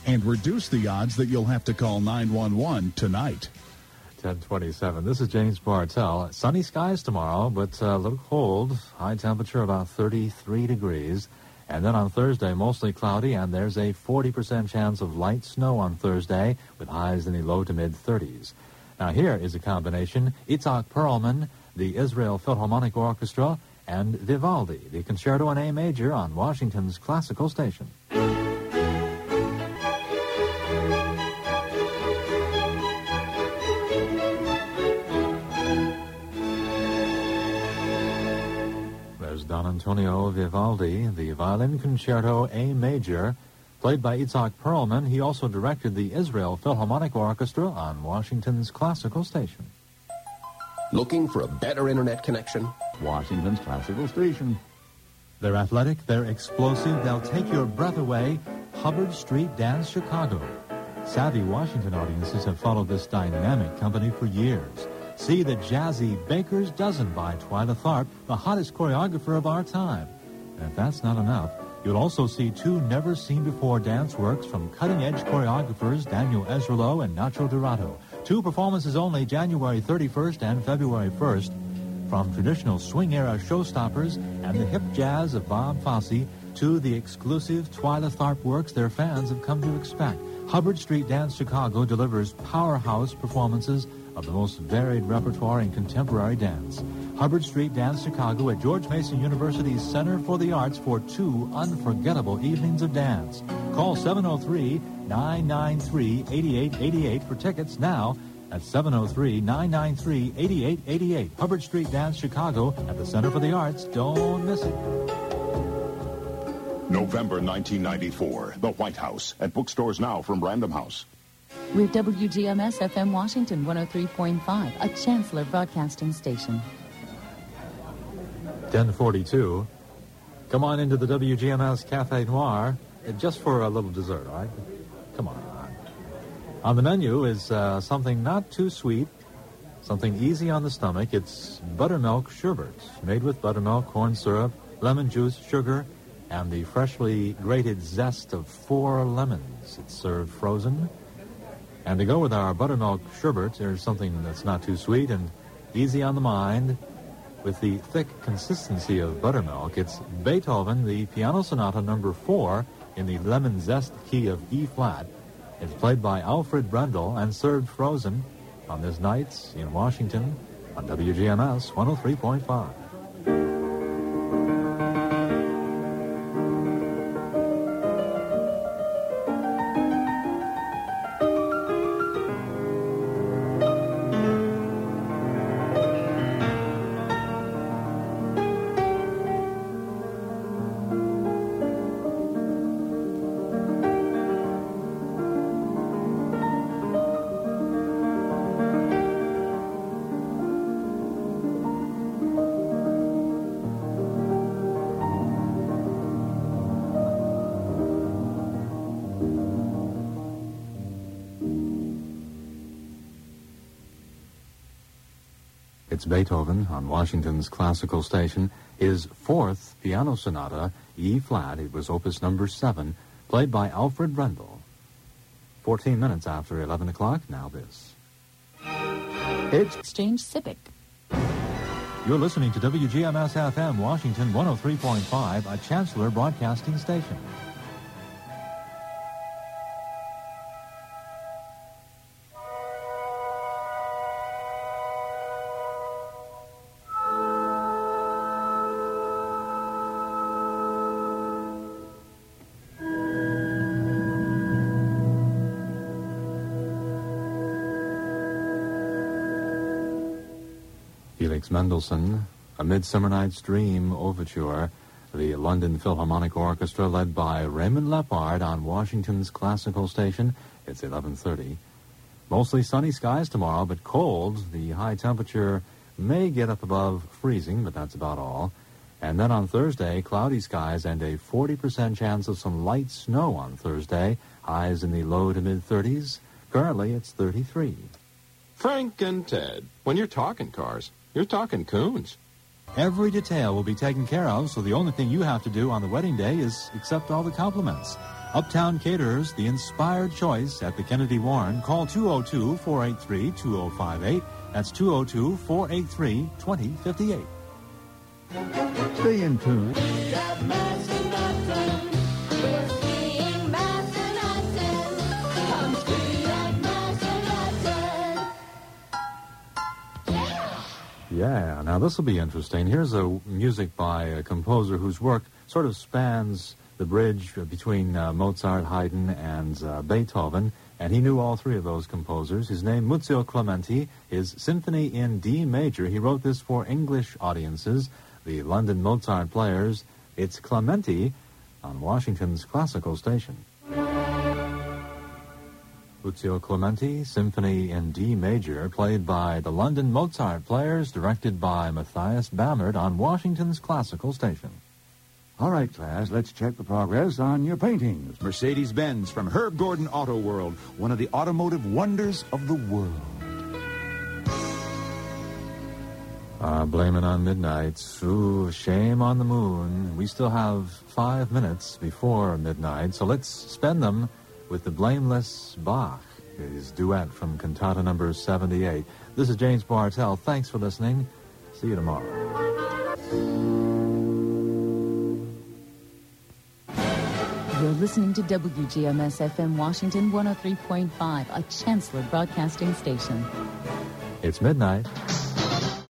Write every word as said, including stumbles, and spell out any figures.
and reduce the odds that you'll have to call nine one one tonight. ten twenty-seven. This is James Bartell. Sunny skies tomorrow, but a little cold. High temperature about thirty-three degrees. And then on Thursday, mostly cloudy, and there's a forty percent chance of light snow on Thursday with highs in the low to mid-thirties. Now here is a combination. Itzhak Perlman, the Israel Philharmonic Orchestra, and Vivaldi, the Concerto in A Major on Washington's classical station. Don Antonio Vivaldi, the Violin Concerto A Major, played by Itzhak Perlman. He also directed the Israel Philharmonic Orchestra on Washington's classical station. Looking for a better internet connection? Washington's classical station. They're athletic, they're explosive, they'll take your breath away. Hubbard Street Dance Chicago. Savvy Washington audiences have followed this dynamic company for years. See the jazzy Baker's Dozen by Twyla Tharp, the hottest choreographer of our time. And if that's not enough, you'll also see two never-seen-before dance works from cutting-edge choreographers Daniel Ezralo and Nacho Dorado. Two performances only, January thirty-first and February first. From traditional swing-era showstoppers and the hip jazz of Bob Fosse to the exclusive Twyla Tharp works their fans have come to expect. Hubbard Street Dance Chicago delivers powerhouse performances of the most varied repertoire in contemporary dance. Hubbard Street Dance Chicago at George Mason University's Center for the Arts for two unforgettable evenings of dance. Call seven oh three, nine nine three, eight eight eight eight for tickets now at seven oh three, nine nine three, eight eight eight eight. Hubbard Street Dance Chicago at the Center for the Arts. Don't miss it. November nineteen ninety-four, the White House, at bookstores now from Random House. We're W G M S F M Washington one oh three point five, a Chancellor Broadcasting station. ten forty-two. Come on into the W G M S Cafe Noir, just for a little dessert, all right? Come on. On the menu is uh, something not too sweet, something easy on the stomach. It's buttermilk sherbet, made with buttermilk, corn syrup, lemon juice, sugar, and the freshly grated zest of four lemons. It's served frozen. And to go with our buttermilk sherbet, there's something that's not too sweet and easy on the mind. With the thick consistency of buttermilk, it's Beethoven, the Piano Sonata number four in the lemon zest key of E-flat. It's played by Alfred Brendel and served frozen on this night in Washington on W G M S one oh three point five. It's Beethoven on Washington's classical station, his fourth piano sonata, E-flat. It was opus number seven, played by Alfred Brendel. Fourteen minutes after eleven o'clock, now this. It's Exchange Civic. You're listening to W G M S F M, Washington one oh three point five, a Chancellor Broadcasting station. Felix Mendelssohn, A Midsummer Night's Dream Overture, the London Philharmonic Orchestra led by Raymond Lepard on Washington's classical station. It's eleven thirty. Mostly sunny skies tomorrow, but cold. The high temperature may get up above freezing, but that's about all. And then on Thursday, cloudy skies and a forty percent chance of some light snow on Thursday. Highs in the low to mid-thirties. Currently, it's thirty-three. Frank and Ted, when you're talking cars, you're talking Coons. Every detail will be taken care of, so the only thing you have to do on the wedding day is accept all the compliments. Uptown Caterers, the inspired choice at the Kennedy Warren. Call two oh two, four eight three, two oh five eight. That's two oh two, four eight three, two oh five eight. Stay in tune. Yeah, now this will be interesting. Here's a music by a composer whose work sort of spans the bridge between uh, Mozart, Haydn, and uh, Beethoven, and he knew all three of those composers. His name, Muzio Clementi, is Symphony in D major. He wrote this for English audiences, the London Mozart Players. It's Clementi on Washington's classical station. Muzio Clementi, Symphony in D major, played by the London Mozart Players, directed by Matthias Bammert on Washington's classical station. All right, class, let's check the progress on your paintings. Mercedes-Benz from Herb Gordon Auto World, one of the automotive wonders of the world. Uh, blame it on midnight. Ooh, shame on the moon. We still have five minutes before midnight, so let's spend them with the Blameless Bach, his duet from Cantata number seventy-eight. This is James Bartell. Thanks for listening. See you tomorrow. You're listening to W G M S F M Washington one oh three point five, a Chancellor Broadcasting station. It's midnight.